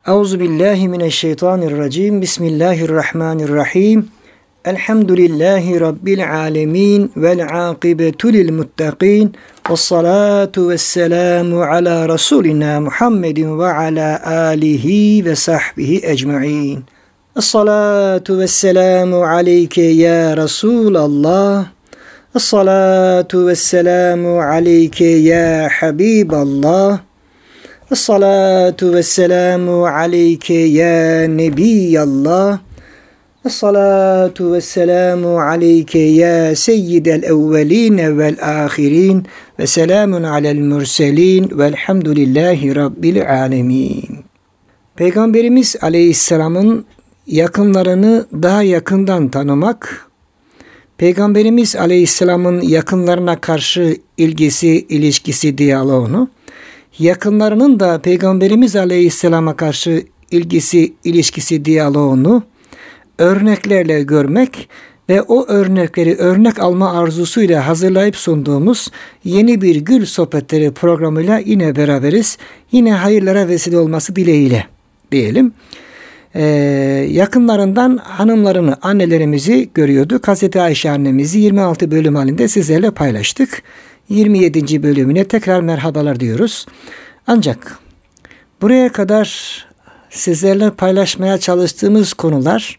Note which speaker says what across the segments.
Speaker 1: Euzubillahimineşşeytanirracim. Bismillahirrahmanirrahim. Elhamdülillahi Rabbil alemin. Vel akibetu lil muttaqin. Vessalatu vesselamu ala Resulina Muhammedin ve ala alihi ve sahbihi ecma'in. Essalatu vesselamu aleyke ya Resulallah. Essalatu vesselamu aleyke ya Habiballah. Esselatu vesselamu aleyke ya Nebiyallah. Esselatu vesselamu aleyke ya seyyidel evveline vel ahirin. Ve selamun alel mürselin. Velhamdülillahi Rabbil alemin. Peygamberimiz Aleyhisselam'ın yakınlarını daha yakından tanımak, Peygamberimiz Aleyhisselam'ın yakınlarına karşı ilgisi, ilişkisi, diyaloğunu, yakınlarının da Peygamberimiz Aleyhisselam'a karşı ilgisi, ilişkisi, diyaloğunu örneklerle görmek ve o örnekleri örnek alma arzusuyla hazırlayıp sunduğumuz yeni bir Gül Sohbetleri programıyla yine beraberiz. Yine hayırlara vesile olması dileğiyle diyelim. Yakınlarından hanımlarını, annelerimizi görüyorduk. Hazreti Ayşe annemizi 26 bölüm halinde sizlerle paylaştık. 27. bölümüne tekrar merhabalar diyoruz. Ancak buraya kadar sizlerle paylaşmaya çalıştığımız konular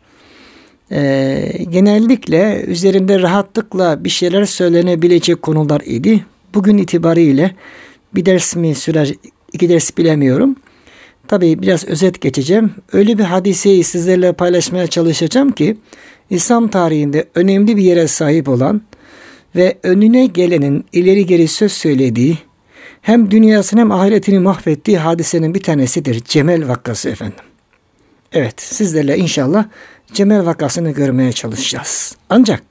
Speaker 1: genellikle üzerinde rahatlıkla bir şeyler söylenebilecek konular idi. Bugün itibariyle bir ders mi sürer, 2 ders bilemiyorum. Tabii biraz özet geçeceğim. Öyle bir hadiseyi sizlerle paylaşmaya çalışacağım ki İslam tarihinde önemli bir yere sahip olan ve önüne gelenin ileri geri söz söylediği, hem dünyasını hem ahiretini mahvettiği hadisenin bir tanesidir. Cemel vakası efendim. Evet, sizlerle inşallah Cemel vakasını görmeye çalışacağız. Ancak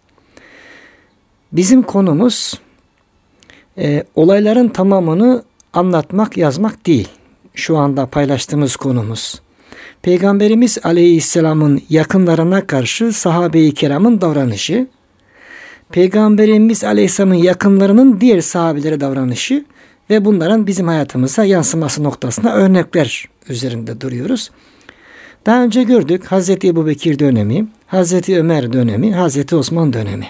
Speaker 1: bizim konumuz olayların tamamını anlatmak, yazmak değil. Şu anda paylaştığımız konumuz. Peygamberimiz Aleyhisselam'ın yakınlarına karşı sahabe-i kiramın davranışı, Peygamberimiz Aleyhisselam'ın yakınlarının diğer sahabelere davranışı ve bunların bizim hayatımıza yansıması noktasında örnekler üzerinde duruyoruz. Daha önce gördük Hazreti Ebubekir dönemi, Hazreti Ömer dönemi, Hazreti Osman dönemi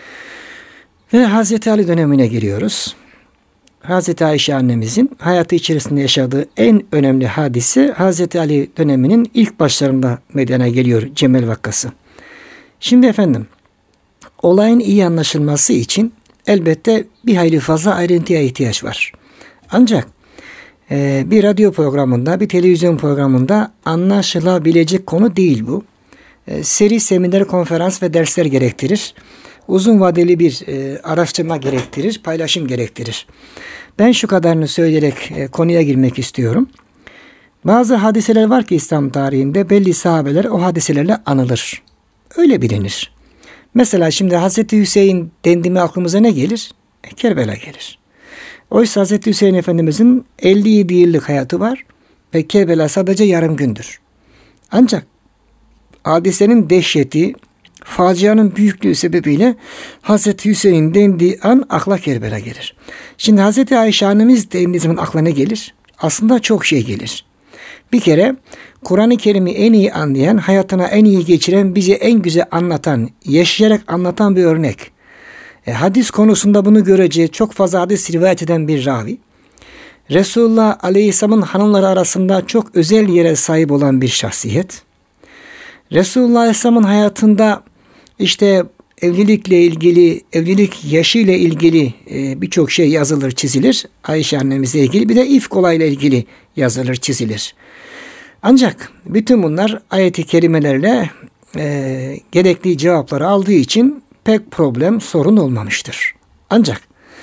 Speaker 1: ve Hazreti Ali dönemine giriyoruz. Hazreti Ayşe annemizin hayatı içerisinde yaşadığı en önemli hadise Hazreti Ali döneminin ilk başlarında meydana geliyor, Cemel vakası. Şimdi efendim, olayın iyi anlaşılması için elbette bir hayli fazla ayrıntıya ihtiyaç var. Ancak bir radyo programında, bir televizyon programında anlaşılabilecek konu değil bu. Seri seminer, konferans ve dersler gerektirir. Uzun vadeli bir araştırma gerektirir, paylaşım gerektirir. Ben şu kadarını söyleyerek konuya girmek istiyorum. Bazı hadiseler var ki İslam tarihinde belli sahabeler o hadiselerle anılır. Öyle bilinir. Mesela şimdi Hazreti Hüseyin dendi mi aklımıza ne gelir? Kerbela gelir. Oysa Hazreti Hüseyin Efendimizin 57 yıllık hayatı var ve Kerbela sadece yarım gündür. Ancak hadisenin dehşeti, facianın büyüklüğü sebebiyle Hazreti Hüseyin dendiği an akla Kerbela gelir. Şimdi Hazreti Ayşe annemiz dendiği zaman akla ne gelir? Aslında çok şey gelir. Bir kere Kur'an-ı Kerim'i en iyi anlayan, hayatına en iyi geçiren, bize en güzel anlatan, yaşayarak anlatan bir örnek. Hadis konusunda bunu göreceği çok fazla hadis rivayet eden bir ravi. Resulullah Aleyhisselam'ın hanımları arasında çok özel yere sahip olan bir şahsiyet. Resulullah Aleyhisselam'ın hayatında işte evlilikle ilgili, evlilik yaşıyla ilgili birçok şey yazılır, çizilir. Ayşe annemizle ilgili, bir de ifk olayla ilgili yazılır, çizilir. Ancak bütün bunlar ayet-i kerimelerle gerekli cevapları aldığı için pek problem, sorun olmamıştır. Ancak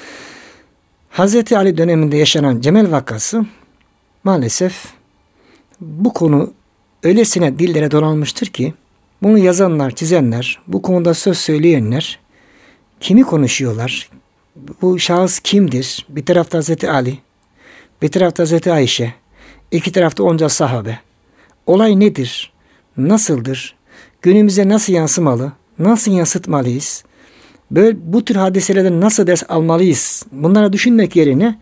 Speaker 1: Hz. Ali döneminde yaşanan Cemel vakası maalesef bu konu öylesine dillere dolanmıştır ki bunu yazanlar, çizenler, bu konuda söz söyleyenler kimi konuşuyorlar? Bu şahıs kimdir? Bir tarafta Hz. Ali, bir tarafta Hz. Ayşe, iki tarafta onca sahabe. Olay nedir? Nasıldır? Günümüze nasıl yansımalı? Nasıl yansıtmalıyız? Böyle bu tür hadiselerden nasıl ders almalıyız? Bunları düşünmek yerine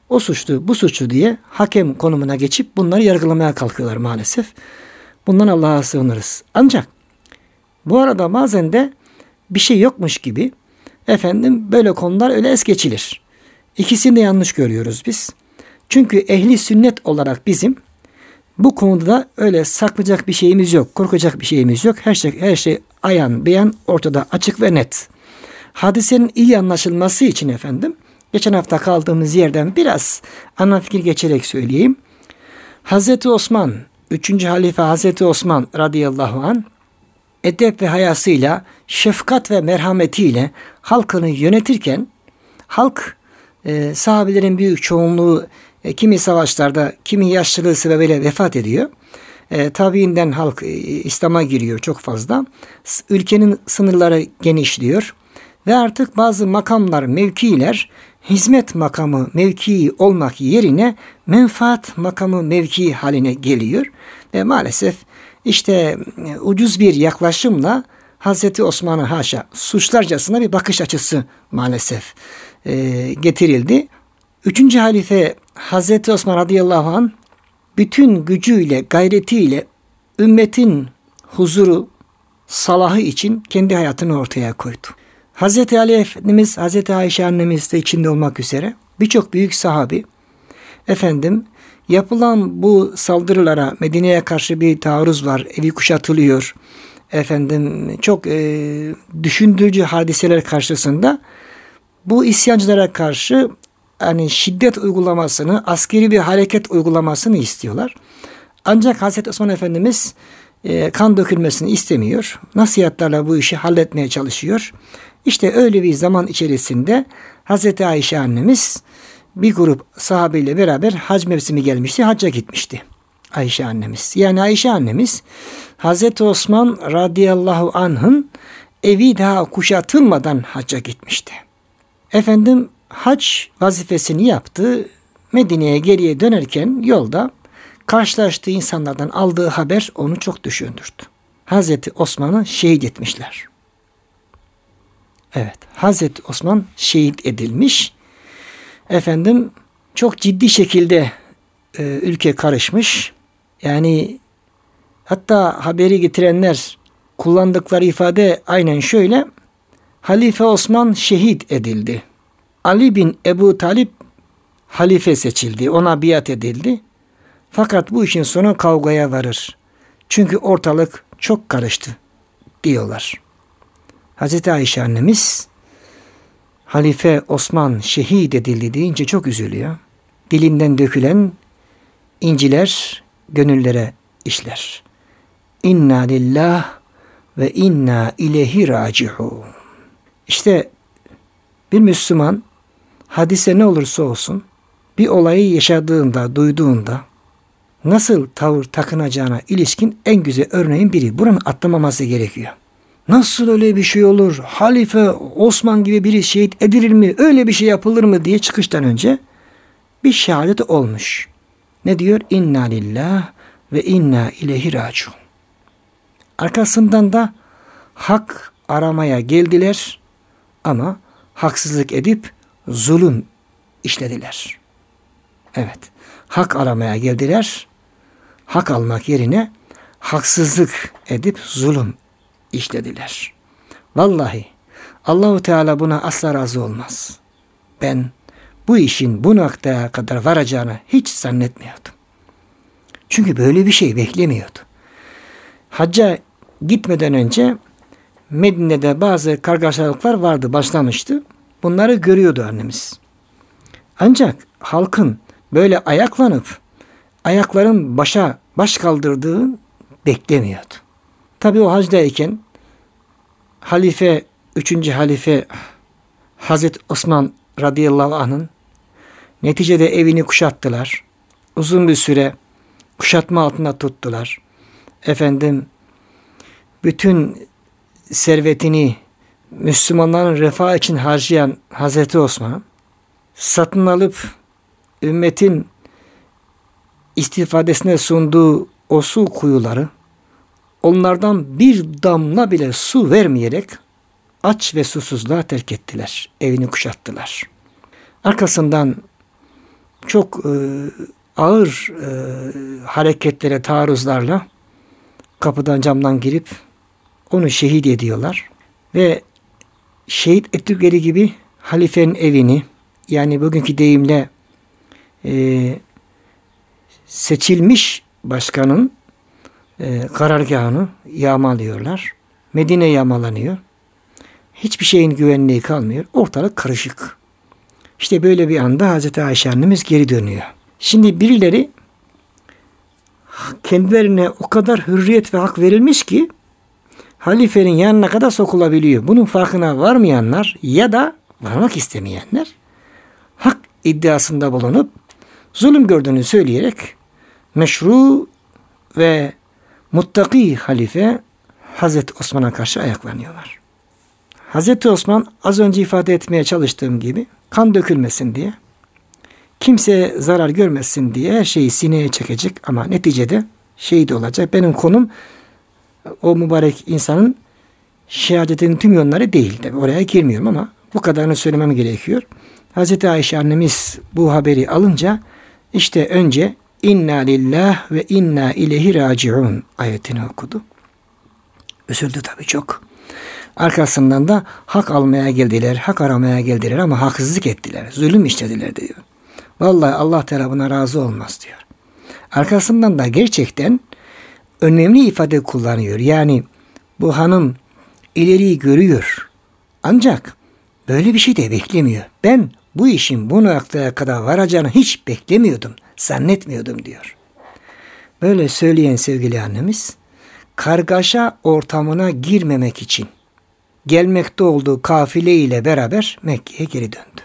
Speaker 1: o suçlu, bu suçlu diye hakem konumuna geçip bunları yargılamaya kalkıyorlar maalesef. Bundan Allah'a sığınırız. Ancak bu arada bazen de bir şey yokmuş gibi böyle konular öyle es geçilir. İkisini de yanlış görüyoruz biz. Çünkü ehli sünnet olarak bizim bu konuda öyle saklayacak bir şeyimiz yok, korkacak bir şeyimiz yok. Her şey ayan beyan ortada, açık ve net. Hadisenin iyi anlaşılması için geçen hafta kaldığımız yerden biraz ana fikir geçerek söyleyeyim. Hazreti Osman, 3. halife Hazreti Osman radıyallahu anh, edep ve hayasıyla, şefkat ve merhametiyle halkını yönetirken, halk sahabelerin büyük çoğunluğu kimi savaşlarda, kimi yaşlılığı sebebiyle vefat ediyor. Tabiinden halk İslam'a giriyor çok fazla. Ülkenin sınırları genişliyor. Ve artık bazı makamlar, mevkiler hizmet makamı, mevkii olmak yerine menfaat makamı, mevkii haline geliyor. Ve maalesef ucuz bir yaklaşımla Hazreti Osman'ı haşa suçlarcasına bir bakış açısı maalesef getirildi. 3. halife Hazreti Osman radıyallahu anh bütün gücüyle, gayretiyle ümmetin huzuru, salahı için kendi hayatını ortaya koydu. Hazreti Ali Efendimiz, Hazreti Ayşe annemiz de içinde olmak üzere birçok büyük sahabi yapılan bu saldırılara, Medine'ye karşı bir taarruz var, evi kuşatılıyor. Çok düşündürücü hadiseler karşısında bu isyancılara karşı şiddet uygulamasını, askeri bir hareket uygulamasını istiyorlar. Ancak Hazreti Osman Efendimiz kan dökülmesini istemiyor. Nasihatlerle bu işi halletmeye çalışıyor. Öyle bir zaman içerisinde Hazreti Ayşe annemiz bir grup sahabeyle beraber hac mevsimi gelmişti. Hacca gitmişti Ayşe annemiz. Yani Ayşe annemiz Hazreti Osman radıyallahu anh'ın evi daha kuşatılmadan hacca gitmişti. Hac vazifesini yaptı. Medine'ye geriye dönerken yolda karşılaştığı insanlardan aldığı haber onu çok düşündürdü. Hazreti Osman'ı şehit etmişler. Evet, Hazreti Osman şehit edilmiş. Çok ciddi şekilde ülke karışmış. Yani hatta haberi getirenler kullandıkları ifade aynen şöyle: Halife Osman şehit edildi. Ali bin Ebu Talip halife seçildi. Ona biat edildi. Fakat bu işin sonu kavgaya varır. Çünkü ortalık çok karıştı diyorlar. Hazreti Ayşe annemiz Halife Osman şehit edildi deyince çok üzülüyor. Dilinden dökülen inciler gönüllere işler. İnna lillah ve inna ileyhi raciun. Bir Müslüman hadise ne olursa olsun bir olayı yaşadığında, duyduğunda nasıl tavır takınacağına ilişkin en güzel örneğin biri. Buranın atlamaması gerekiyor. Nasıl öyle bir şey olur? Halife Osman gibi biri şehit edilir mi? Öyle bir şey yapılır mı diye çıkıştan önce bir şehadet olmuş. Ne diyor? İnna lillah ve inna ileyhi raciun. Arkasından da hak aramaya geldiler ama haksızlık edip zulüm işlediler. Evet, hak aramaya geldiler. Hak almak yerine haksızlık edip zulüm işlediler. Vallahi Allahu Teala buna asla razı olmaz. Ben bu işin bu noktaya kadar varacağını hiç zannetmiyordum. Çünkü böyle bir şey beklemiyordu. Hacca gitmeden önce Medine'de bazı kargaşalıklar vardı, başlamıştı. Bunları görüyordu annemiz. Ancak halkın böyle ayaklanıp ayakların baş kaldırdığı beklemiyordu. Tabii o hacdayken halife, 3. halife Hazreti Osman radıyallahu anh'ın neticede evini kuşattılar. Uzun bir süre kuşatma altında tuttular. Bütün servetini Müslümanların refah için harcayan Hazreti Osman satın alıp ümmetin istifadesine sunduğu o su kuyuları, onlardan bir damla bile su vermeyerek aç ve susuzluğa terk ettiler. Evini kuşattılar. Arkasından çok ağır hareketlere, taarruzlarla kapıdan camdan girip onu şehit ediyorlar. Ve şehit ettikleri gibi halifenin evini, yani bugünkü deyimle seçilmiş başkanın karargahını yağmalıyorlar. Medine yağmalanıyor. Hiçbir şeyin güvenliği kalmıyor. Ortalık karışık. İşte böyle bir anda Hazreti Ayşe annemiz geri dönüyor. Şimdi birileri kendilerine o kadar hürriyet ve hak verilmiş ki halifenin yanına kadar sokulabiliyor. Bunun farkına varmayanlar ya da varmak istemeyenler hak iddiasında bulunup zulüm gördüğünü söyleyerek meşru ve muttaki halife Hazreti Osman'a karşı ayaklanıyorlar. Hazreti Osman, az önce ifade etmeye çalıştığım gibi, kan dökülmesin diye, kimseye zarar görmesin diye her şeyi sineye çekecek ama neticede şehit olacak. Benim konum o mübarek insanın şehadetinin tüm yönleri değil. Tabii oraya girmiyorum ama bu kadarını söylemem gerekiyor. Hazreti Ayşe annemiz bu haberi alınca işte önce İnna lillah ve inna ileyhi raciun ayetini okudu. Üzüldü tabii çok. Arkasından da hak almaya geldiler, hak aramaya geldiler ama haksızlık ettiler, zulüm işlediler diyor. Vallahi Allah Teala buna razı olmaz diyor. Arkasından da gerçekten önemli ifade kullanıyor. Yani bu hanım ileriyi görüyor. Ancak böyle bir şey de beklemiyor. Ben bu işin bu noktaya kadar varacağını hiç beklemiyordum, zannetmiyordum diyor. Böyle söyleyen sevgili annemiz, kargaşa ortamına girmemek için gelmekte olduğu kafile ile beraber Mekke'ye geri döndü.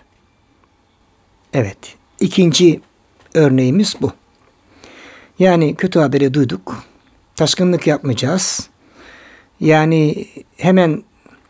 Speaker 1: Evet, ikinci örneğimiz bu. Yani kötü haberi duyduk. Taşkınlık yapmayacağız. Yani hemen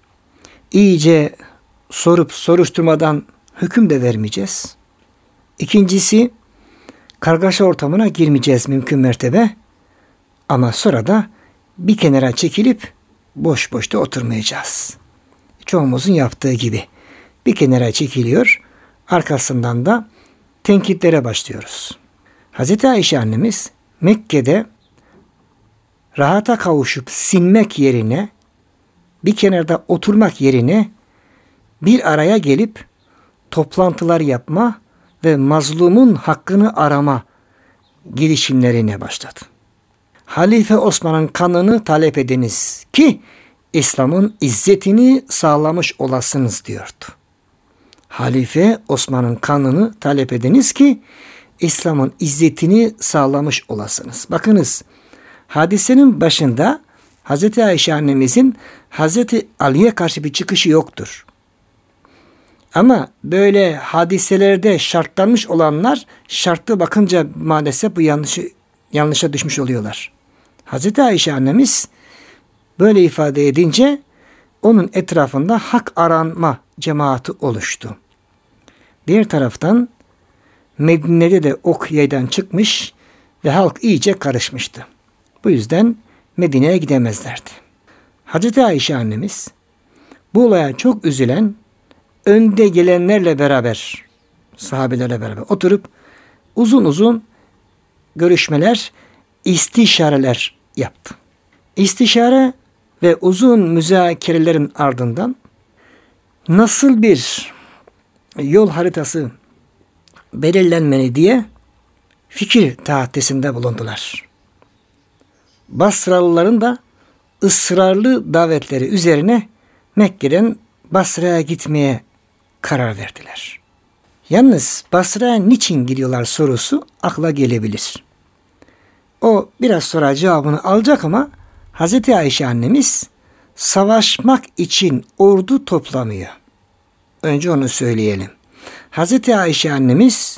Speaker 1: iyice sorup soruşturmadan hüküm de vermeyeceğiz. İkincisi, kargaşa ortamına girmeyeceğiz mümkün mertebe. Ama sonra da bir kenara çekilip boş boş da oturmayacağız. Çoğumuzun yaptığı gibi. Bir kenara çekiliyor, arkasından da tenkitlere başlıyoruz. Hazreti Ayşe annemiz Mekke'de rahata kavuşup sinmek yerine, bir kenarda oturmak yerine bir araya gelip toplantılar yapma ve mazlumun hakkını arama girişimlerine başladı. Halife Osman'ın kanını talep ediniz ki İslam'ın izzetini sağlamış olasınız diyordu. Halife Osman'ın kanını talep ediniz ki İslam'ın izzetini sağlamış olasınız. Bakınız, hadisenin başında Hazreti Ayşe annemizin Hazreti Ali'ye karşı bir çıkışı yoktur. Ama böyle hadiselerde şartlanmış olanlar şartlı bakınca maalesef bu yanlışa düşmüş oluyorlar. Hazreti Ayşe annemiz böyle ifade edince onun etrafında hak aranma cemaati oluştu. Diğer taraftan Medine'de de ok yaydan çıkmış ve halk iyice karışmıştı. Bu yüzden Medine'ye gidemezlerdi. Hazreti Ayşe annemiz bu olaya çok üzülen, önde gelenlerle beraber, sahabelerle beraber oturup uzun uzun görüşmeler, istişareler yaptı. İstişare ve uzun müzakerelerin ardından nasıl bir yol haritası belirlenmeli diye fikir tahaddisinde bulundular. Basralıların da ısrarlı davetleri üzerine Mekke'den Basra'ya gitmeye karar verdiler. Yalnız Basra'ya niçin gidiyorlar sorusu akla gelebilir. O biraz sonra cevabını alacak ama Hazreti Ayşe annemiz savaşmak için ordu toplamıyor. Önce onu söyleyelim. Hazreti Ayşe annemiz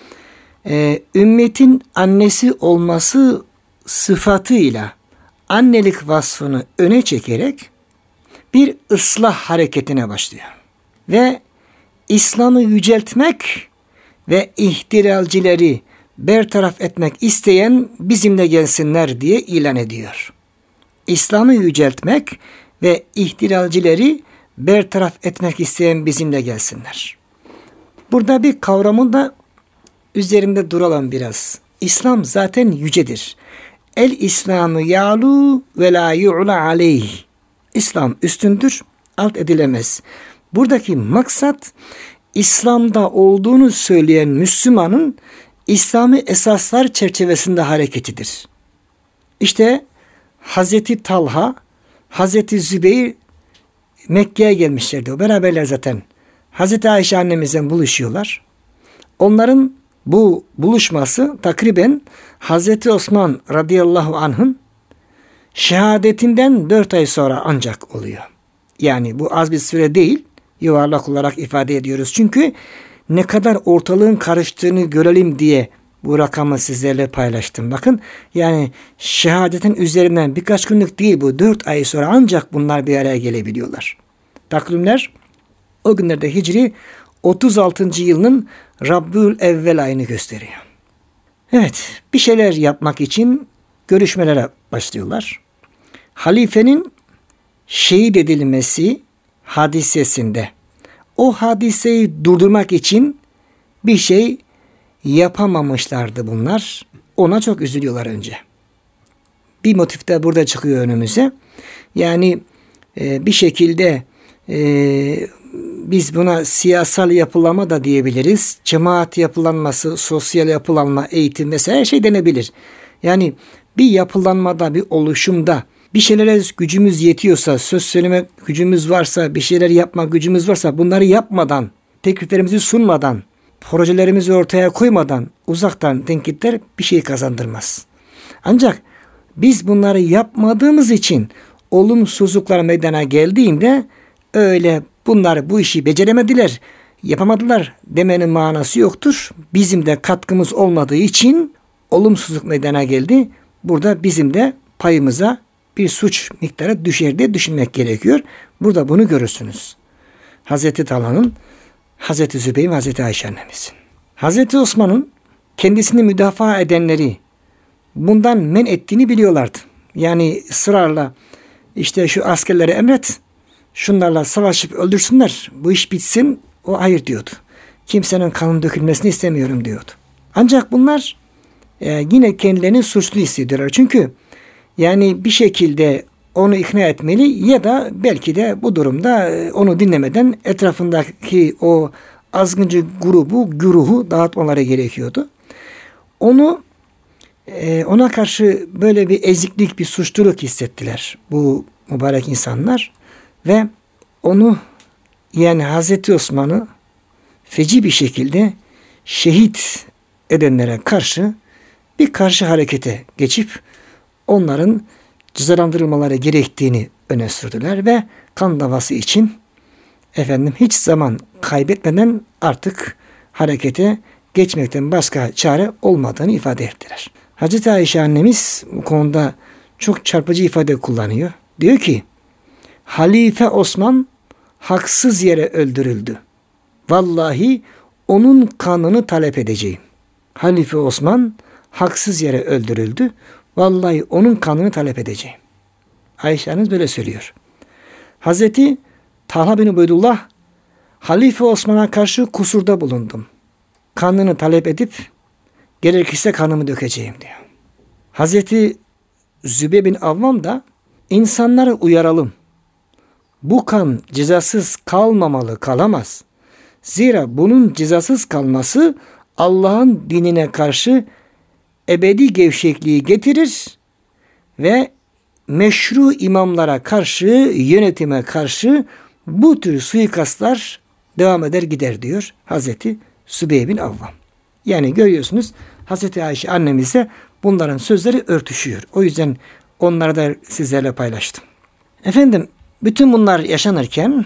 Speaker 1: ümmetin annesi olması sıfatıyla annelik vasfını öne çekerek bir ıslah hareketine başlıyor. Ve İslam'ı yüceltmek ve ihtilalcileri bertaraf etmek isteyen bizimle gelsinler diye ilan ediyor. İslam'ı yüceltmek ve ihtilalcileri bertaraf etmek isteyen bizimle gelsinler. Burada bir kavramın da üzerinde duralım biraz. İslam zaten yücedir. El İslamı ya'lu ve la yu'la aleyh. İslam üstündür, alt edilemez. Buradaki maksat İslam'da olduğunu söyleyen Müslümanın İslami esaslar çerçevesinde hareketidir. İşte Hazreti Talha, Hazreti Zübeyir Mekke'ye gelmişlerdi. O beraberler zaten. Hazreti Ayşe annemizle buluşuyorlar. Onların bu buluşması takriben Hazreti Osman radıyallahu anh'ın şehadetinden 4 ay sonra ancak oluyor. Yani bu az bir süre değil, yuvarlak olarak ifade ediyoruz. Çünkü ne kadar ortalığın karıştığını görelim diye bu rakamı sizlerle paylaştım. Bakın, yani şehadetin üzerinden birkaç günlük değil, bu 4 ay sonra ancak bunlar bir araya gelebiliyorlar. Takvimler o günlerde Hicri 36. yılının Rabiül Evvel ayını gösteriyor. Evet, bir şeyler yapmak için görüşmelere başlıyorlar. Halifenin şehit edilmesi hadisesinde o hadiseyi durdurmak için bir şey yapamamışlardı bunlar. Ona çok üzülüyorlar önce. Bir motif de burada çıkıyor önümüze. Yani bir şekilde biz buna siyasal yapılanma da diyebiliriz. Cemaat yapılanması, sosyal yapılanma, eğitim mesela her şey denebilir. Yani bir yapılanmada, bir oluşumda bir şeylere gücümüz yetiyorsa, söz söyleme gücümüz varsa, bir şeyler yapma gücümüz varsa bunları yapmadan, tekliflerimizi sunmadan, projelerimizi ortaya koymadan uzaktan tenkitler bir şey kazandırmaz. Ancak biz bunları yapmadığımız için olumsuzluklar meydana geldiğinde öyle bunlar bu işi beceremediler, yapamadılar demenin manası yoktur. Bizim de katkımız olmadığı için olumsuzluk meydana geldi. Burada bizim de payımıza bir suç miktarı düşer diye düşünmek gerekiyor. Burada bunu görürsünüz. Hazreti Talha'nın, Hazreti Zübeyir ve Hazreti Ayşe annemizin. Hazreti Osman'ın kendisini müdafaa edenleri bundan men ettiğini biliyorlardı. Yani ısrarla işte şu askerlere emret, şunlarla savaşıp öldürsünler, bu iş bitsin. O hayır diyordu. Kimsenin kanın dökülmesini istemiyorum diyordu. Ancak bunlar yine kendilerini suçlu hissediyorlar. Çünkü yani bir şekilde onu ikna etmeli ya da belki de bu durumda onu dinlemeden etrafındaki o azgıncı güruhu dağıtmaları gerekiyordu. Ona karşı böyle bir eziklik, bir suçluluk hissettiler bu mübarek insanlar ve onu, yani Hazreti Osman'ı feci bir şekilde şehit edenlere karşı bir karşı harekete geçip onların cezalandırılmaları gerektiğini öne sürdüler ve kan davası için hiç zaman kaybetmeden artık harekete geçmekten başka çare olmadığını ifade ettiler. Hazreti Ayşe annemiz bu konuda çok çarpıcı ifade kullanıyor. Diyor ki, Halife Osman haksız yere öldürüldü. Vallahi onun kanını talep edeceğim. Halife Osman haksız yere öldürüldü. Vallahi onun kanını talep edeceğim. Ayşe annemiz böyle söylüyor. Hazreti Talha bin Ubeydullah, Halife Osman'a karşı kusurda bulundum. Kanını talep edip gerekirse kanımı dökeceğim diyor. Hazreti Zübeyir bin Avvam da insanları uyaralım. Bu kan cezasız kalmamalı, kalamaz. Zira bunun cezasız kalması Allah'ın dinine karşı ebedi gevşekliği getirir ve meşru imamlara karşı, yönetime karşı bu tür suikastlar devam eder gider diyor Hazreti Zübeyir bin Avvam. Yani görüyorsunuz Hazreti Ayşe annemize bunların sözleri örtüşüyor. O yüzden onları da sizlerle paylaştım. Bütün bunlar yaşanırken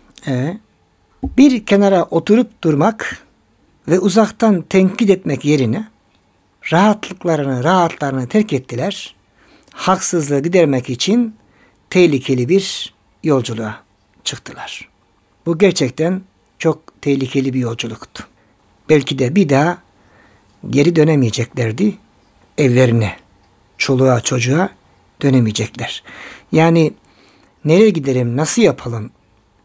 Speaker 1: bir kenara oturup durmak ve uzaktan tenkit etmek yerine rahatlarını terk ettiler. Haksızlığı gidermek için tehlikeli bir yolculuğa çıktılar. Bu gerçekten çok tehlikeli bir yolculuktu. Belki de bir daha geri dönemeyeceklerdi evlerine, çoluğa çocuğa dönemeyecekler. Yani nereye gidelim, nasıl yapalım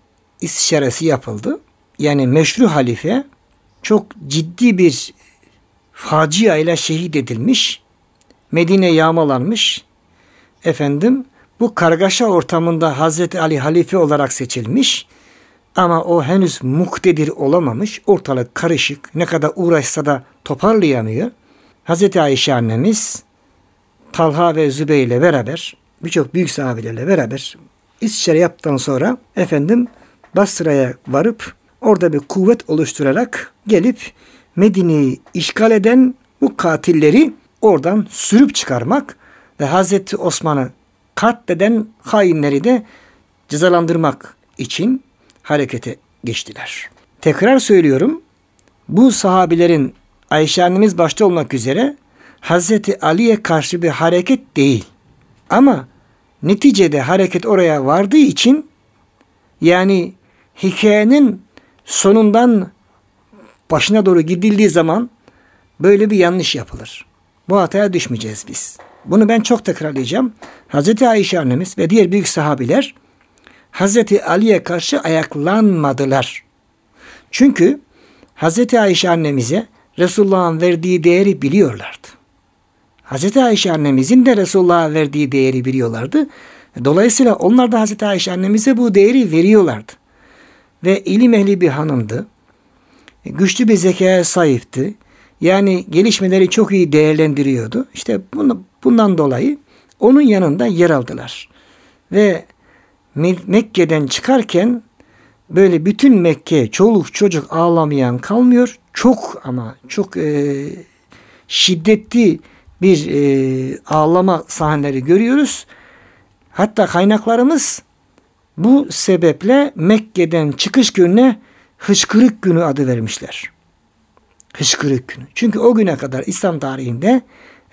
Speaker 1: istişaresi yapıldı. Yani meşru halife çok ciddi bir facia ile şehit edilmiş. Medine yağmalanmış. Bu kargaşa ortamında Hazreti Ali halife olarak seçilmiş. Ama o henüz muktedir olamamış. Ortalık karışık. Ne kadar uğraşsa da toparlayamıyor. Hazreti Ayşe annemiz Talha ve Zübeyir ile beraber, birçok büyük sahabelerle beraber istişare yaptıktan sonra Basra'ya varıp orada bir kuvvet oluşturarak gelip Medine'yi işgal eden bu katilleri oradan sürüp çıkarmak ve Hazreti Osman'ı katleden hainleri de cezalandırmak için harekete geçtiler. Tekrar söylüyorum, bu sahabilerin Ayşe annemiz başta olmak üzere Hazreti Ali'ye karşı bir hareket değil. Ama neticede hareket oraya vardığı için, yani hikayenin sonundan başına doğru gidildiği zaman böyle bir yanlış yapılır. Bu hataya düşmeyeceğiz biz. Bunu ben çok tekrarlayacağım. Hazreti Ayşe annemiz ve diğer büyük sahabiler Hazreti Ali'ye karşı ayaklanmadılar. Çünkü Hazreti Ayşe annemize Resulullah'ın verdiği değeri biliyorlardı. Hazreti Ayşe annemizin de Resulullah'a verdiği değeri biliyorlardı. Dolayısıyla onlar da Hazreti Ayşe annemize bu değeri veriyorlardı. Ve ilim ehli bir hanımdı. Güçlü bir zekaya sahipti. Yani gelişmeleri çok iyi değerlendiriyordu. İşte bundan dolayı onun yanında yer aldılar. Ve Mekke'den çıkarken böyle bütün Mekke çoluk çocuk ağlamayan kalmıyor. Çok şiddetli bir ağlama sahneleri görüyoruz. Hatta kaynaklarımız bu sebeple Mekke'den çıkış gününe Hıçkırık Günü adı vermişler. Hıçkırık Günü. Çünkü o güne kadar İslam tarihinde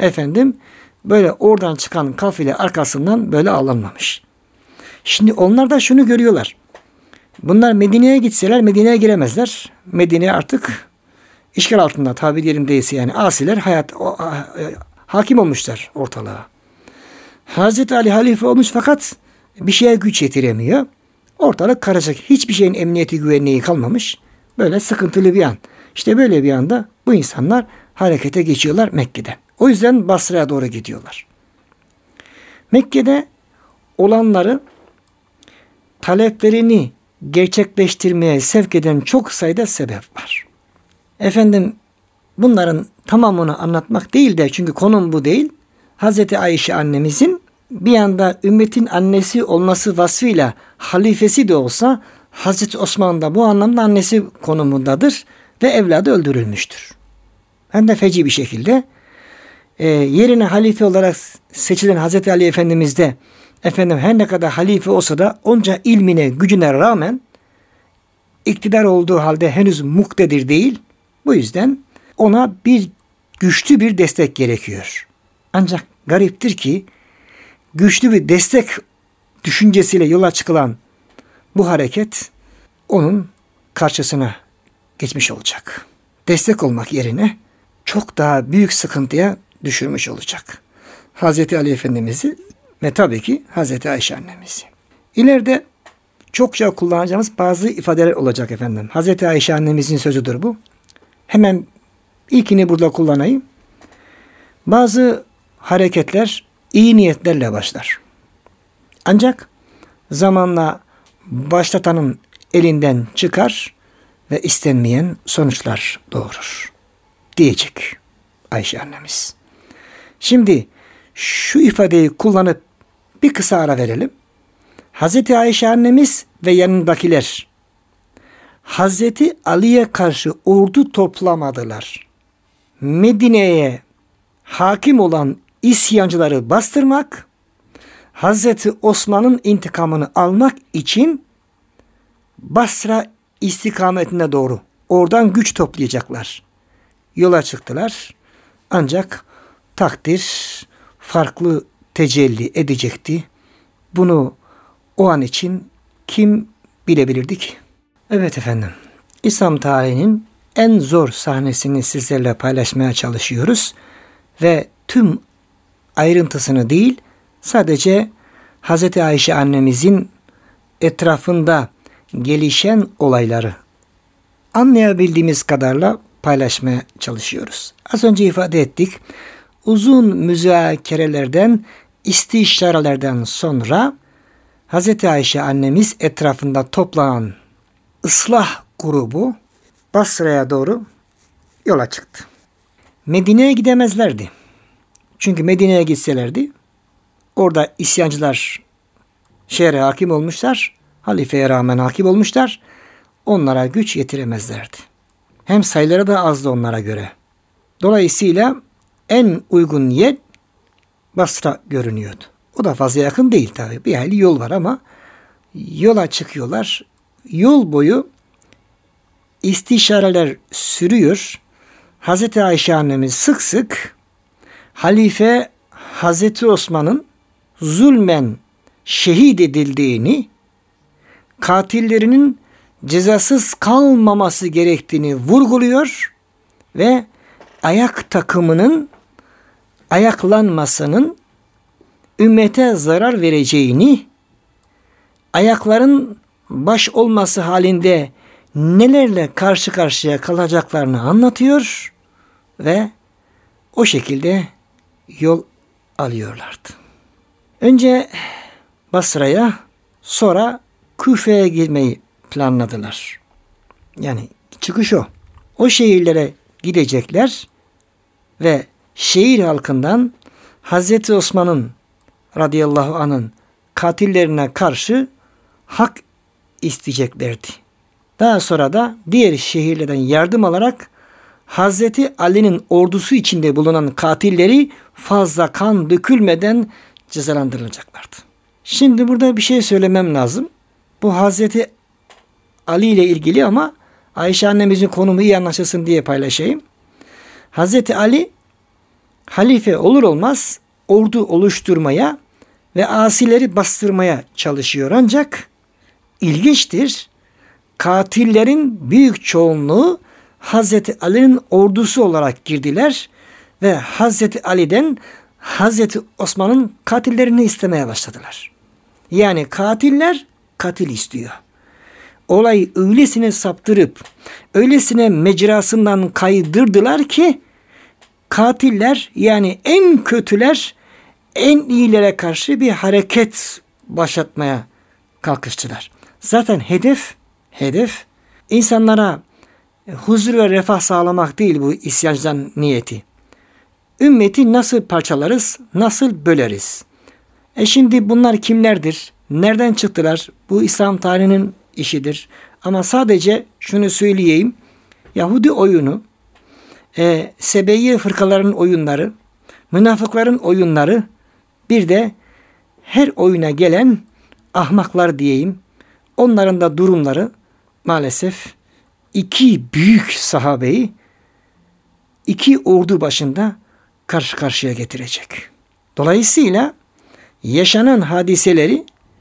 Speaker 1: böyle oradan çıkan kafile arkasından böyle ağlanmamış. Şimdi onlar da şunu görüyorlar. Bunlar Medine'ye gitseler Medine'ye giremezler. Medine artık işgal altında, tabir yerindeyse yani asiler hakim olmuşlar ortalığa. Hazreti Ali halife olmuş fakat bir şeye güç yetiremiyor. Ortalık karışık. Hiçbir şeyin emniyeti güvenliği kalmamış. Böyle sıkıntılı bir an. İşte böyle bir anda bu insanlar harekete geçiyorlar Mekke'den. O yüzden Basra'ya doğru gidiyorlar. Mekke'de olanları taleplerini gerçekleştirmeye sevk eden çok sayıda sebep var. Bunların tamamını anlatmak değil de, çünkü konum bu değil. Hazreti Ayşe annemizin bir yanda ümmetin annesi olması vasfıyla halifesi de olsa Hazreti Osman da bu anlamda annesi konumundadır ve evladı öldürülmüştür. Hem de feci bir şekilde. Yerine halife olarak seçilen Hazreti Ali Efendimiz de her ne kadar halife olsa da onca ilmine, gücüne rağmen iktidar olduğu halde henüz muktedir değil. Bu yüzden ona güçlü bir destek gerekiyor. Ancak gariptir ki güçlü bir destek düşüncesiyle yola çıkılan bu hareket onun karşısına geçmiş olacak. Destek olmak yerine çok daha büyük sıkıntıya düşürmüş olacak Hazreti Ali Efendimiz'i ve tabii ki Hazreti Ayşe annemizi. İleride çokça kullanacağımız bazı ifadeler olacak Hazreti Ayşe annemizin sözüdür bu. Hemen ilkini burada kullanayım. Bazı hareketler iyi niyetlerle başlar. Ancak zamanla başlatanın elinden çıkar ve istenmeyen sonuçlar doğurur diyecek Ayşe annemiz. Şimdi şu ifadeyi kullanıp bir kısa ara verelim. Hazreti Ayşe annemiz ve yanındakiler Hazreti Ali'ye karşı ordu toplamadılar. Medine'ye hakim olan isyancıları bastırmak, Hazreti Osman'ın intikamını almak için Basra istikametine doğru oradan güç toplayacaklar. Yola çıktılar. Ancak takdir farklı tecelli edecekti. Bunu o an için kim bilebilirdi ki? Evet İslam tarihinin en zor sahnesini sizlerle paylaşmaya çalışıyoruz ve tüm ayrıntısını değil, sadece Hazreti Ayşe annemizin etrafında gelişen olayları anlayabildiğimiz kadarıyla paylaşmaya çalışıyoruz. Az önce ifade ettik. Uzun müzakerelerden, istişarelerden sonra Hz. Ayşe annemiz etrafında toplanan ıslah grubu Basra'ya doğru yola çıktı. Medine'ye gidemezlerdi. Çünkü Medine'ye gitselerdi orada isyancılar şehre hakim olmuşlar. Halifeye rağmen hakim olmuşlar. Onlara güç yetiremezlerdi. Hem sayıları da azdı onlara göre. Dolayısıyla en uygun yer Basra görünüyordu. O da fazla yakın değil tabii. Bir hayli yol var ama yola çıkıyorlar. Yol boyu istişareler sürüyor. Hazreti Ayşe annemiz sık sık Halife Hazreti Osman'ın zulmen şehit edildiğini, katillerinin cezasız kalmaması gerektiğini vurguluyor ve ayak takımının ayaklanmasının ümmete zarar vereceğini, ayakların baş olması halinde nelerle karşı karşıya kalacaklarını anlatıyor ve o şekilde yol alıyorlardı. Önce Basra'ya, sonra Küfe'ye girmeyi planladılar. Yani çıkış o. O şehirlere gidecekler ve şehir halkından Hazreti Osman'ın radıyallahu anh'ın katillerine karşı hak isteyeceklerdi. Daha sonra da diğer şehirlerden yardım alarak Hazreti Ali'nin ordusu içinde bulunan katilleri fazla kan dökülmeden cezalandırılacaklardı. Şimdi burada bir şey söylemem lazım. Bu Hazreti Ali ile ilgili ama Ayşe annemizin konumu iyi anlaşılsın diye paylaşayım. Hazreti Ali halife olur olmaz ordu oluşturmaya ve asileri bastırmaya çalışıyor. Ancak ilginçtir, katillerin büyük çoğunluğu Hazreti Ali'nin ordusu olarak girdiler ve Hazreti Ali'den Hazreti Osman'ın katillerini istemeye başladılar. Yani katiller katil istiyor. Olayı öylesine saptırıp, öylesine mecrasından kaydırdılar ki katiller, yani en kötüler en iyilere karşı bir hareket başlatmaya kalkıştılar. Zaten hedef insanlara huzur ve refah sağlamak değil bu isyancıların niyeti. Ümmeti nasıl parçalarız, nasıl böleriz? Şimdi bunlar kimlerdir? Nereden çıktılar? Bu İslam tarihinin işidir. Ama sadece şunu söyleyeyim. Yahudi oyunu, Sebeyye fırkaların oyunları, münafıkların oyunları, bir de her oyuna gelen ahmaklar diyeyim. Onların da durumları maalesef iki büyük sahabeyi iki ordu başında karşı karşıya getirecek. Dolayısıyla yaşanan hadiseleri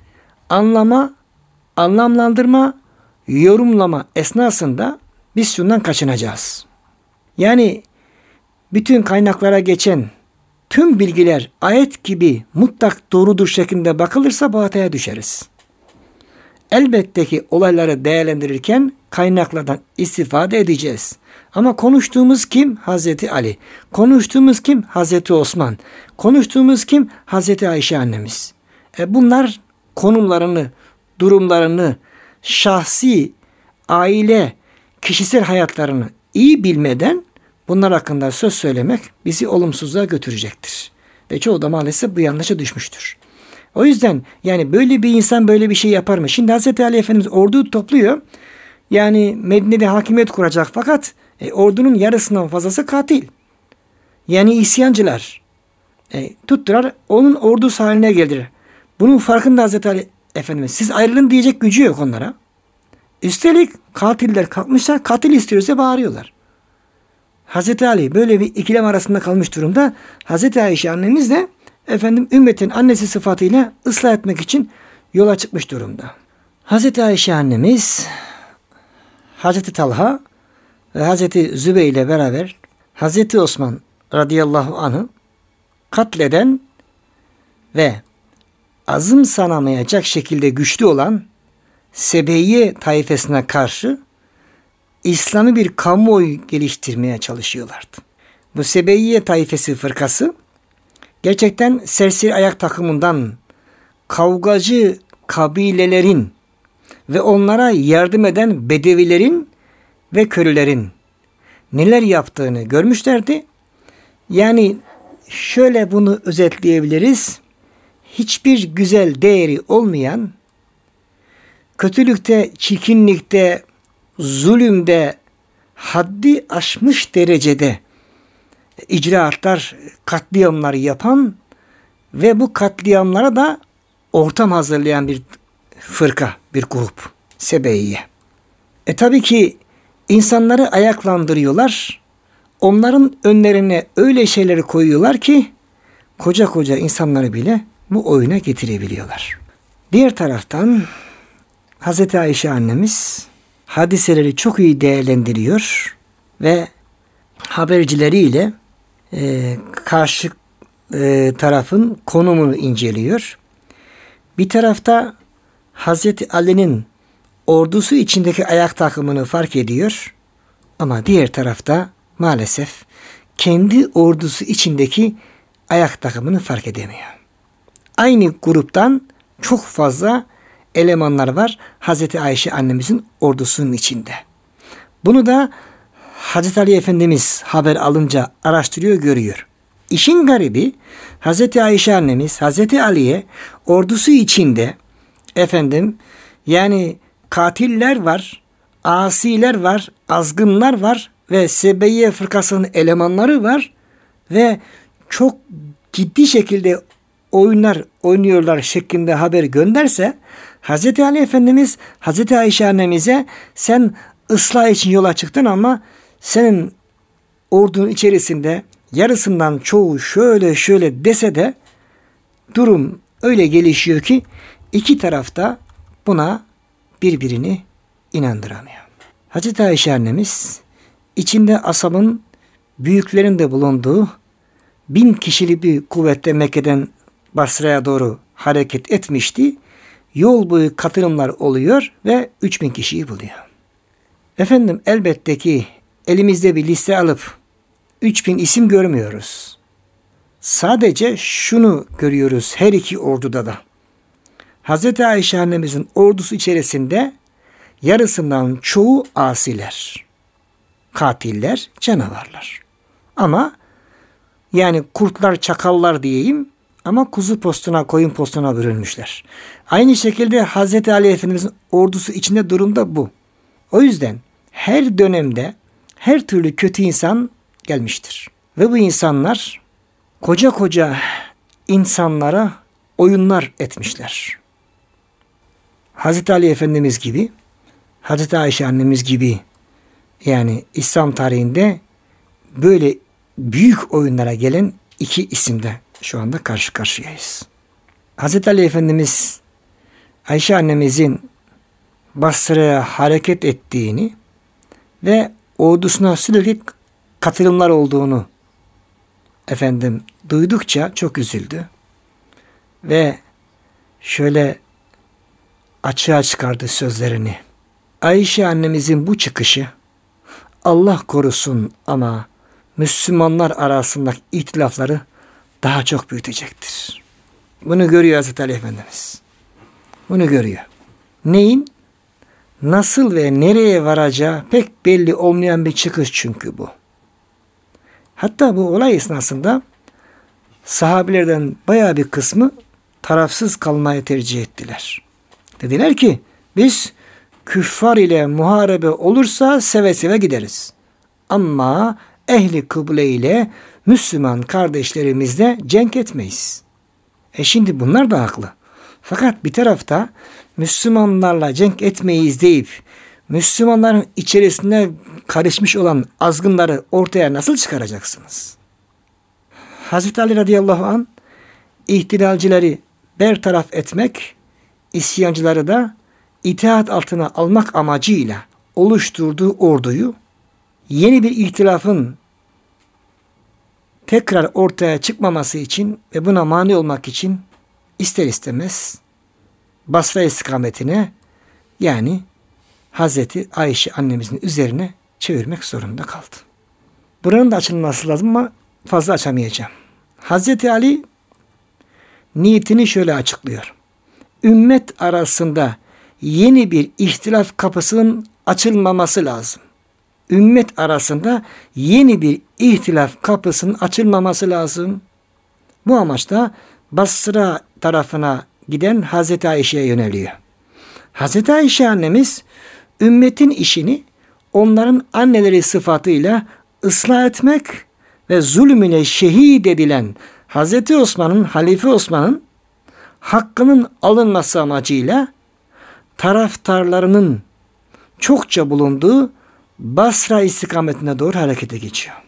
Speaker 1: anlamlandırma, yorumlama esnasında biz şundan kaçınacağız. Yani bütün kaynaklara geçen tüm bilgiler ayet gibi mutlak doğrudur şeklinde bakılırsa bu hataya düşeriz. Elbette ki olayları değerlendirirken kaynaklardan istifade edeceğiz. Ama konuştuğumuz kim? Hazreti Ali. Konuştuğumuz kim? Hazreti Osman. Konuştuğumuz kim? Hazreti Ayşe annemiz. Bunlar konumlarını, durumlarını, şahsi, aile, kişisel hayatlarını iyi bilmeden bunlar hakkında söz söylemek bizi olumsuzluğa götürecektir. Ve çoğu da maalesef bu yanlışa düşmüştür. O yüzden yani böyle bir insan böyle bir şey yapar mı? Şimdi Hazreti Ali Efendimiz ordu topluyor. Yani Medine'de hakimiyet kuracak fakat ordunun yarısından fazlası katil. Yani isyancılar. Tutturar onun ordusu haline geldirir. Bunun farkında Hazreti Ali Efendimiz. Siz ayrılın diyecek gücü yok onlara. Üstelik katiller kalkmışlar. Katil istiyorsa bağırıyorlar. Hazreti Ali böyle bir ikilem arasında kalmış durumda. Hazreti Ayşe annemiz de ümmetin annesi sıfatıyla ıslah etmek için yola çıkmış durumda. Hazreti Ayşe annemiz Hazreti Talha ve Hazreti Zübeyir ile beraber Hazreti Osman radıyallahu anh'ı katleden ve azım sanamayacak şekilde güçlü olan Sebeyye taifesine karşı İslami bir kamuoyu geliştirmeye çalışıyorlardı. Bu Sebeiye taifesi fırkası gerçekten serseri ayak takımından kavgacı kabilelerin ve onlara yardım eden bedevilerin ve köylülerin neler yaptığını görmüşlerdi. Yani şöyle bunu özetleyebiliriz. Hiçbir güzel değeri olmayan, kötülükte, çirkinlikte, zulümde haddi aşmış derecede icraatlar, katliamlar yapan ve bu katliamlara da ortam hazırlayan bir fırka, bir grup. Sebeiye. Tabii ki insanları ayaklandırıyorlar. Onların önlerine öyle şeyleri koyuyorlar ki koca koca insanları bile bu oyuna getirebiliyorlar. Diğer taraftan Hz. Ayşe annemiz hadiseleri çok iyi değerlendiriyor ve habercileriyle karşı tarafın konumunu inceliyor. Bir tarafta Hz. Ali'nin ordusu içindeki ayak takımını fark ediyor ama diğer tarafta maalesef kendi ordusu içindeki ayak takımını fark edemiyor. Aynı gruptan çok fazla elemanlar var Hz. Ayşe annemizin ordusunun içinde. Bunu da Hz. Ali Efendimiz haber alınca araştırıyor, görüyor. İşin garibi Hz. Ayşe annemiz Hz. Ali'ye ordusu içinde yani katiller var, asiler var, azgınlar var ve Sebeiye fırkasının elemanları var ve çok ciddi şekilde oyunlar oynuyorlar şeklinde haber gönderse Hz. Ali Efendimiz Hz. Ayşe annemize sen ıslah için yola çıktın ama senin ordunun içerisinde yarısından çoğu şöyle dese de durum öyle gelişiyor ki iki tarafta buna birbirini inandıramıyor. Hz. Ayşe annemiz içinde asabın büyüklerin de bulunduğu 1000 kişilik bir kuvvetle Mekke'den Basra'ya doğru hareket etmişti. Yol boyu katılımlar oluyor ve 3000 kişiyi buluyor. Elbette ki elimizde bir liste alıp 3000 isim görmüyoruz. Sadece şunu görüyoruz her iki orduda da. Hz. Ayşe annemizin ordusu içerisinde yarısından çoğu asiler, katiller, canavarlar. Ama yani kurtlar, çakallar diyeyim ama kuzu postuna, koyun postuna bürünmüşler. Aynı şekilde Hz. Ali Efendimizin ordusu içinde durum da bu. O yüzden her dönemde her türlü kötü insan gelmiştir. Ve bu insanlar koca koca insanlara oyunlar etmişler. Hz. Ali Efendimiz gibi, Hz. Ayşe annemiz gibi yani İslam tarihinde böyle büyük oyunlara gelen iki isimde şu anda karşı karşıyayız. Hz. Ali Efendimiz Ayşe annemizin Basra'ya hareket ettiğini ve ordusuna sürekli katılımlar olduğunu duydukça çok üzüldü. Ve şöyle açığa çıkardı sözlerini. Ayşe annemizin bu çıkışı Allah korusun ama Müslümanlar arasındaki ihtilafları daha çok büyütecektir. Bunu görüyor Hazreti Ali Efendimiz. Bunu görüyor. Neyin nasıl ve nereye varacağı pek belli olmayan bir çıkış çünkü bu. Hatta bu olay esnasında sahabilerden bayağı bir kısmı tarafsız kalmayı tercih ettiler. Dediler ki biz küffar ile muharebe olursa seve seve gideriz. Ama ehli kıble ile Müslüman kardeşlerimizle cenk etmeyiz. Şimdi bunlar da haklı. Fakat bir tarafta Müslümanlarla cenk etmeyiz deyip Müslümanların içerisinde karışmış olan azgınları ortaya nasıl çıkaracaksınız? Hazreti Ali radıyallahu anh ihtilalcileri bertaraf etmek, isyancıları da itaat altına almak amacıyla oluşturduğu orduyu yeni bir ihtilafın tekrar ortaya çıkmaması için ve buna mani olmak için ister istemez Basra istikametine yani Hazreti Ayşe annemizin üzerine çevirmek zorunda kaldı. Buranın da açılması lazım ama fazla açamayacağım. Hazreti Ali niyetini şöyle açıklıyor. Ümmet arasında yeni bir ihtilaf kapısının açılmaması lazım. Ümmet arasında yeni bir ihtilaf kapısının açılmaması lazım. Bu amaçla Basra tarafına giden Hazreti Ayşe'ye yöneliyor. Hazreti Ayşe annemiz ümmetin işini onların anneleri sıfatıyla ıslah etmek ve zulmüne şehit edilen Hazreti Osman'ın, Halife Osman'ın hakkının alınması amacıyla taraftarlarının çokça bulunduğu Basra istikametine doğru harekete geçiyor.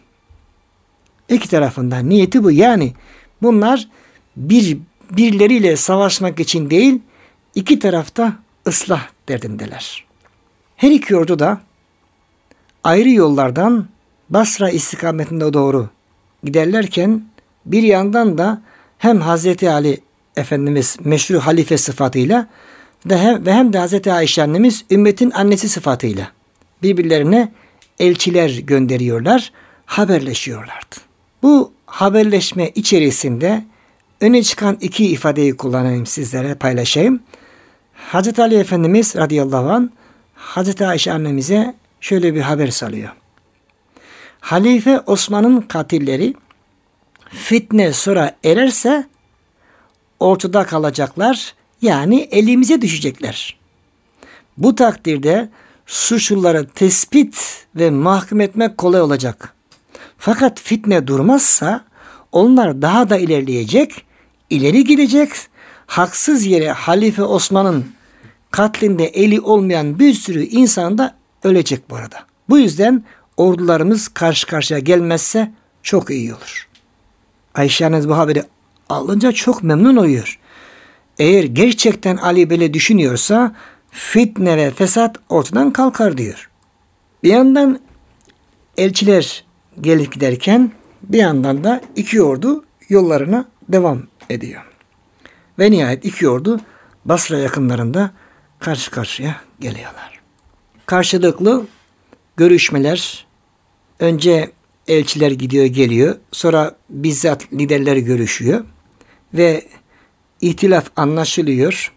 Speaker 1: İki tarafından niyeti bu. Yani bunlar birbirleriyle savaşmak için değil, iki tarafta ıslah derdindeler. Her iki ordu da ayrı yollardan Basra istikametine doğru giderlerken bir yandan da hem Hazreti Ali Efendimiz meşru halife sıfatıyla ve hem de Hazreti Ayşe annemiz ümmetin annesi sıfatıyla birbirlerine elçiler gönderiyorlar, haberleşiyorlardı. Bu haberleşme içerisinde öne çıkan iki ifadeyi kullanayım, sizlere paylaşayım. Hazreti Ali Efendimiz radıyallahu anh Hazreti Ayşe annemize şöyle bir haber salıyor. Halife Osman'ın katilleri fitne sonra ererse ortada kalacaklar, yani elimize düşecekler. Bu takdirde suçluları tespit ve mahkum etmek kolay olacak. Fakat fitne durmazsa onlar daha da ilerleyecek, ileri gidecek, haksız yere Halife Osman'ın katlinde eli olmayan bir sürü insan da ölecek bu arada. Bu yüzden ordularımız karşı karşıya gelmezse çok iyi olur. Ayşe annemiz bu haberi alınca çok memnun oluyor. Eğer gerçekten Ali böyle düşünüyorsa fitne ve fesat ortadan kalkar diyor. Bir yandan elçiler gelip giderken bir yandan da iki ordu yollarına devam ediyor. Ve nihayet iki ordu Basra yakınlarında karşı karşıya geliyorlar. Karşılıklı görüşmeler, önce elçiler gidiyor geliyor, sonra bizzat liderler görüşüyor ve ihtilaf anlaşılıyor,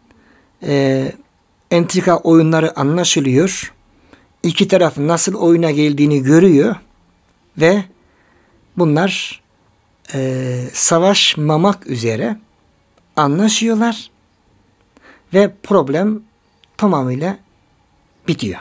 Speaker 1: entrika oyunları anlaşılıyor, iki taraf nasıl oyuna geldiğini görüyor ve bunlar savaşmamak üzere anlaşıyorlar ve problem tamamıyla bitiyor.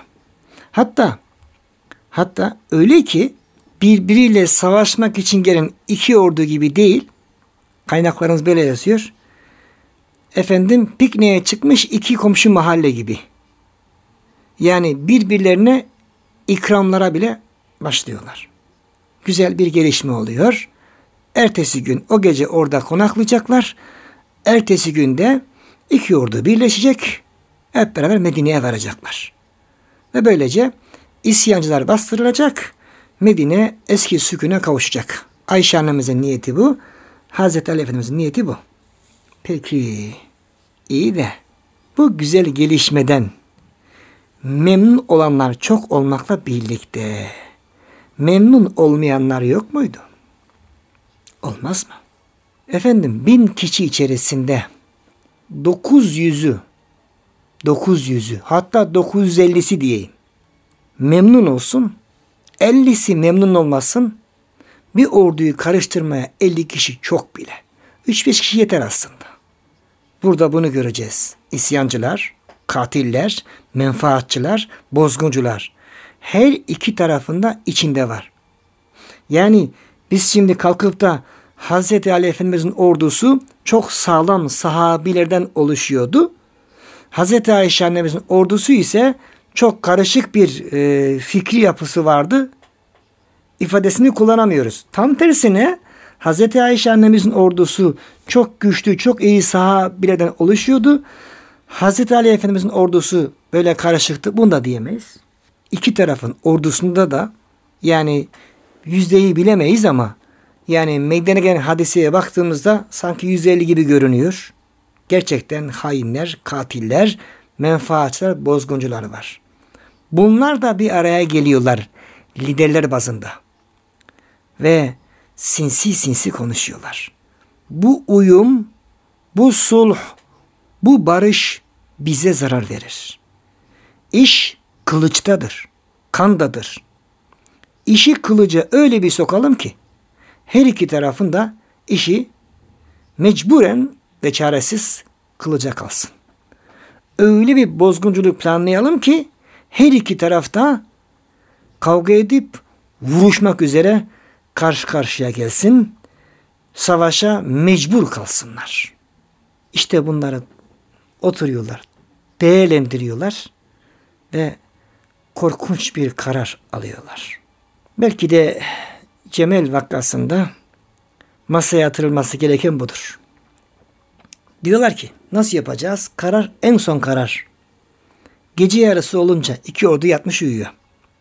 Speaker 1: Hatta öyle ki birbiriyle savaşmak için gelen iki ordu gibi değil, kaynaklarımız böyle yazıyor. Efendim pikniğe çıkmış iki komşu mahalle gibi. Yani birbirlerine ikramlara bile başlıyorlar. Güzel bir gelişme oluyor. Ertesi gün o gece orada konaklayacaklar. Ertesi günde iki ordu birleşecek. Hep beraber Medine'ye varacaklar. Ve böylece isyancılar bastırılacak. Medine eski sükûne kavuşacak. Ayşe annemizin niyeti bu. Hazreti Ali Efendimizin niyeti bu. Peki iyi de bu güzel gelişmeden memnun olanlar çok olmakla birlikte memnun olmayanlar yok muydu? Olmaz mı? Efendim 1000 kişi içerisinde 900'ü hatta 950'si diyeyim memnun olsun, 50'si memnun olmasın, bir orduyu karıştırmaya 50 kişi çok bile. 3-5 kişi yeter aslında. Burada bunu göreceğiz. İsyancılar, katiller, menfaatçılar, bozguncular. Her iki tarafında içinde var. Yani biz şimdi kalkıp da Hazreti Ali Efendimizin ordusu çok sağlam sahabilerden oluşuyordu. Hazreti Ayşe annemizin ordusu ise çok karışık bir fikri yapısı vardı. İfadesini kullanamıyoruz. Tam tersine Hazreti Ayşe annemizin ordusu çok güçlü, çok iyi sahabilerden oluşuyordu. Hazreti Ali Efendimizin ordusu böyle karışıktı. Bunu da diyemeyiz. İki tarafın ordusunda da yani yüzdeyi bilemeyiz ama yani meydana gelen hadiseye baktığımızda sanki 150 gibi görünüyor. Gerçekten hainler, katiller, menfaatçılar, bozguncular var. Bunlar da bir araya geliyorlar liderler bazında. Ve sinsi sinsi konuşuyorlar. Bu uyum, bu sulh, bu barış bize zarar verir. İş kılıçtadır, kandadır. İşi kılıca öyle bir sokalım ki her iki tarafın da işi mecburen ve çaresiz kılıca kalsın. Öyle bir bozgunculuk planlayalım ki her iki tarafta kavga edip vuruşmak üzere karşı karşıya gelsin, savaşa mecbur kalsınlar. İşte bunları oturuyorlar, değerlendiriyorlar ve korkunç bir karar alıyorlar. Belki de Cemel vakasında masaya yatırılması gereken budur. Diyorlar ki nasıl yapacağız? Karar, en son karar. Gece yarısı olunca iki ordu yatmış uyuyor.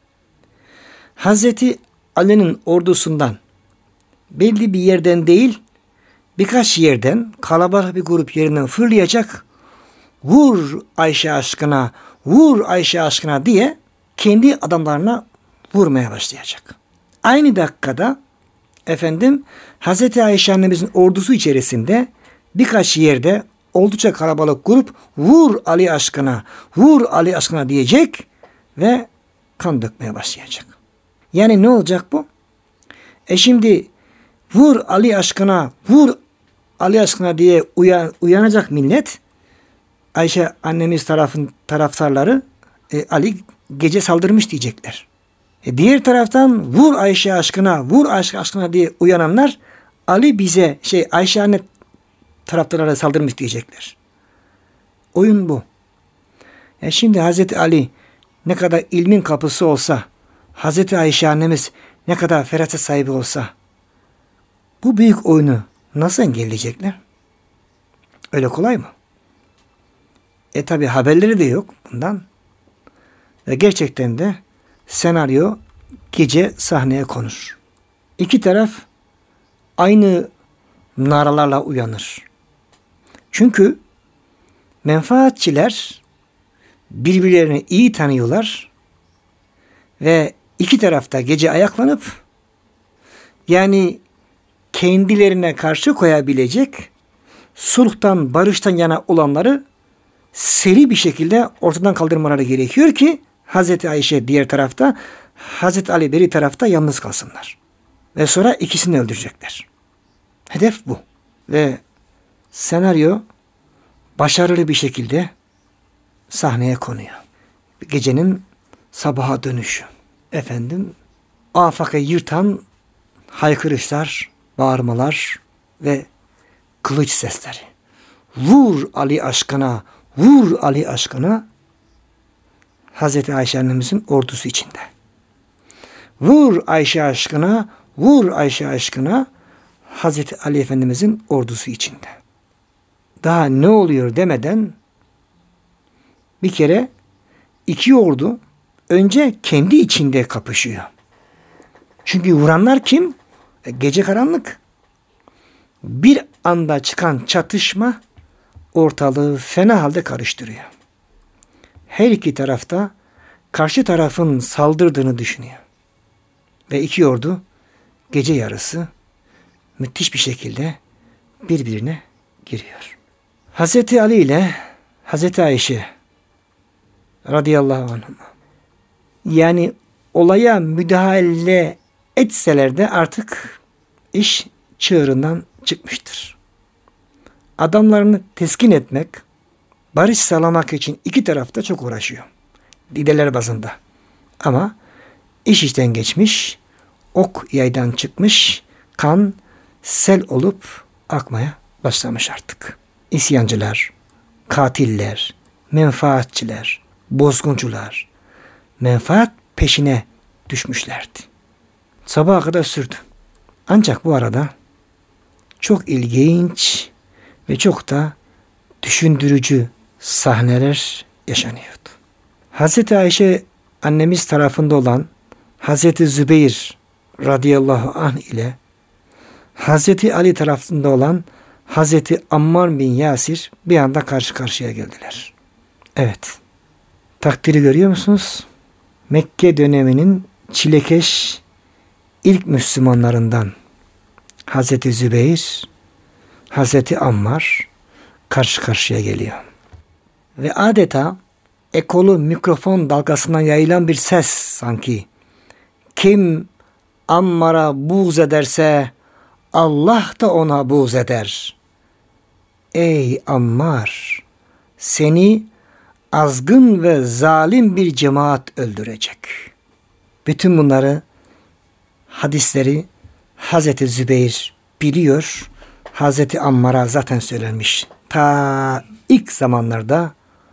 Speaker 1: Hazreti Ali'nin ordusundan belli bir yerden değil, birkaç yerden kalabalık bir grup yerinden fırlayacak, vur Ayşe aşkına, vur Ayşe aşkına diye kendi adamlarına vurmaya başlayacak. Aynı dakikada Hazreti Ayşe annemizin ordusu içerisinde birkaç yerde oldukça kalabalık grup vur Ali aşkına, vur Ali aşkına diyecek ve kan dökmeye başlayacak. Yani ne olacak bu? Şimdi vur Ali aşkına, vur Ali aşkına diye uyanacak millet. Ayşe annemiz taraftarları Ali gece saldırmış diyecekler. Diğer taraftan vur Ayşe aşkına, vur Ayşe aşkına diye uyananlar Ali bize Ayşe anne taraftarlara saldırmış diyecekler. Oyun bu. Şimdi Hazreti Ali ne kadar ilmin kapısı olsa, Hazreti Ayşe annemiz ne kadar feraset sahibi olsa, bu büyük oyunu nasıl engelleyecekler? Öyle kolay mı? Tabi haberleri de yok bundan. Ve gerçekten de senaryo gece sahneye konur. İki taraf aynı naralarla uyanır. Çünkü menfaatçiler birbirlerini iyi tanıyorlar ve iki tarafta gece ayaklanıp yani kendilerine karşı koyabilecek sulhtan, barıştan yana olanları seri bir şekilde ortadan kaldırmaları gerekiyor ki Hazreti Ayşe diğer tarafta, Hazreti Ali beri tarafta yalnız kalsınlar. Ve sonra ikisini öldürecekler. Hedef bu. Ve senaryo başarılı bir şekilde sahneye konuyor. Gecenin sabaha dönüşü. Afak'ı yırtan haykırışlar, bağırmalar ve kılıç sesleri. Vur Ali aşkına, vur Ali aşkına Hazreti Ayşe annemizin ordusu içinde. Vur Ayşe aşkına, vur Ayşe aşkına Hazreti Ali Efendimizin ordusu içinde. Daha ne oluyor demeden bir kere iki ordu önce kendi içinde kapışıyor. Çünkü vuranlar kim? Gece karanlık. Bir anda çıkan çatışma ortalığı fena halde karıştırıyor. Her iki tarafta karşı tarafın saldırdığını düşünüyor. Ve iki ordu gece yarısı müthiş bir şekilde birbirine giriyor. Hazreti Ali ile Hazreti Ayşe radıyallahu anhuma yani olaya müdahale etseler de artık iş çığırından çıkmıştır. Adamlarını teskin etmek, barış sağlamak için iki taraf da çok uğraşıyor. Liderler bazında. Ama iş işten geçmiş, ok yaydan çıkmış, kan sel olup akmaya başlamış artık. İsyancılar, katiller, menfaatçiler, bozguncular, menfaat peşine düşmüşlerdi. Sabaha kadar sürdü. Ancak bu arada çok ilginç ve çok da düşündürücü sahneler yaşanıyordu. Hazreti Ayşe annemiz tarafında olan Hazreti Zübeyir radıyallahu anh ile Hazreti Ali tarafında olan Hazreti Ammar bin Yasir bir anda karşı karşıya geldiler. Evet. Takdiri görüyor musunuz? Mekke döneminin çilekeş ilk Müslümanlarından Hazreti Zübeyir, Hazreti Ammar karşı karşıya geliyor. Ve adeta ekolu mikrofon dalgasından yayılan bir ses sanki. Kim Ammar'a buğz ederse Allah da ona buğz eder. Ey Ammar, seni azgın ve zalim bir cemaat öldürecek. Bütün bunları, hadisleri Hazreti Zübeyir biliyor. Hazreti Ammar'a zaten söylenmiş. Ta ilk zamanlarda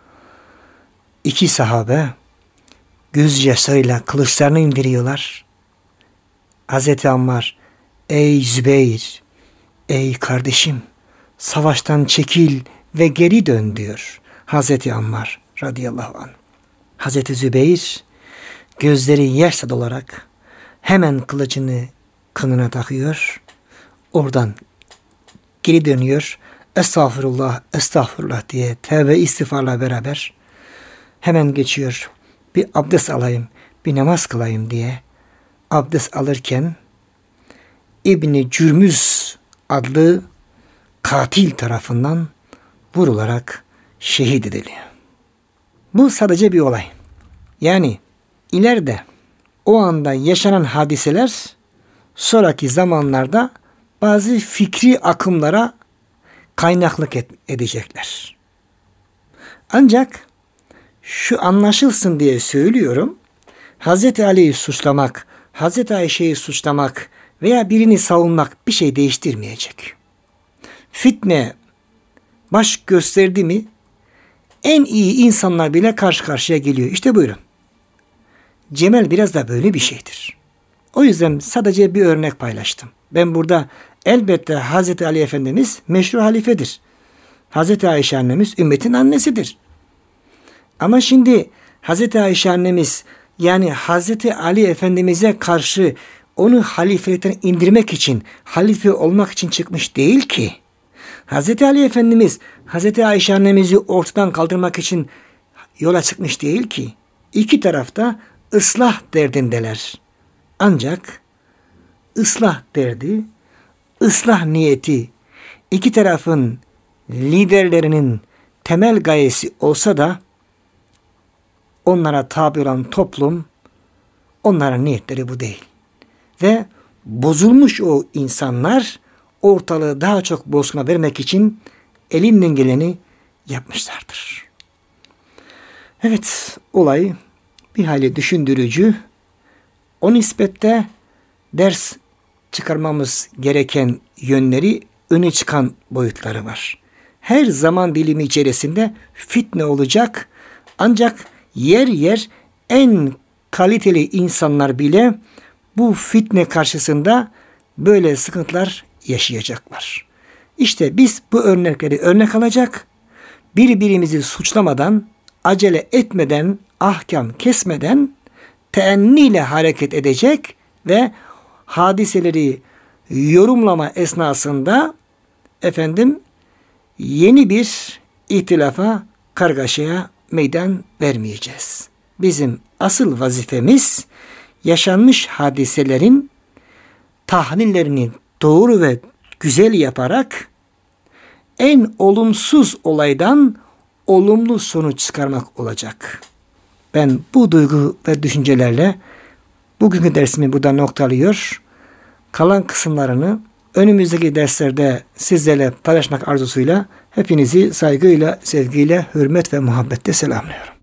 Speaker 1: iki sahabe gözyaşlarıyla kılıçlarını indiriyorlar. Hazreti Ammar, ey Zübeyir, ey kardeşim, savaştan çekil ve geri dön diyor Hazreti Ammar radıyallahu anh. Hazreti Zübeyir gözleri yaşla dolarak hemen kılıcını kınına takıyor. Oradan geri dönüyor. Estağfurullah, estağfurullah diye tevbe istiğfarla beraber hemen geçiyor. Bir abdest alayım, bir namaz kılayım diye abdest alırken İbni Cürmüz adlı katil tarafından vurularak şehit ediliyor. Bu sadece bir olay. Yani ileride o anda yaşanan hadiseler sonraki zamanlarda bazı fikri akımlara kaynaklık edecekler. Ancak şu anlaşılsın diye söylüyorum. Hz. Ali'yi suçlamak, Hz. Ayşe'yi suçlamak veya birini savunmak bir şey değiştirmeyecek. Fitne baş gösterdi mi en iyi insanlar bile karşı karşıya geliyor. İşte buyurun. Cemel biraz da böyle bir şeydir. O yüzden sadece bir örnek paylaştım. Ben burada elbette Hz. Ali Efendimiz meşru halifedir. Hz. Ayşe annemiz ümmetin annesidir. Ama şimdi Hz. Ayşe annemiz yani Hz. Ali Efendimiz'e karşı onu halifelikten indirmek için, halife olmak için çıkmış değil ki. Hz. Ali Efendimiz Hz. Ayşe annemizi ortadan kaldırmak için yola çıkmış değil ki. İki tarafta ıslah derdindeler. Ancak ıslah derdi, ıslah niyeti iki tarafın liderlerinin temel gayesi olsa da onlara tabi olan toplum, onların niyetleri bu değil. Ve bozulmuş o insanlar ortalığı daha çok bozguna vermek için elinden geleni yapmışlardır. Evet, olay bir hayli düşündürücü. O nispette ders çıkarmamız gereken yönleri, öne çıkan boyutları var. Her zaman dilimi içerisinde fitne olacak. Ancak yer yer en kaliteli insanlar bile bu fitne karşısında böyle sıkıntılar yaşayacaklar. İşte biz bu örnekleri örnek alacak, birbirimizi suçlamadan, acele etmeden, ahkam kesmeden teenniyle hareket edecek ve hadiseleri yorumlama esnasında yeni bir ihtilafa, kargaşaya meydan vermeyeceğiz. Bizim asıl vazifemiz yaşanmış hadiselerin tahlillerini doğru ve güzel yaparak en olumsuz olaydan olumlu sonuç çıkarmak olacak. Ben bu duygu ve düşüncelerle bugünkü dersimi burada noktalıyor. Kalan kısımlarını önümüzdeki derslerde sizlerle paylaşmak arzusuyla hepinizi saygıyla, sevgiyle, hürmet ve muhabbetle selamlıyorum.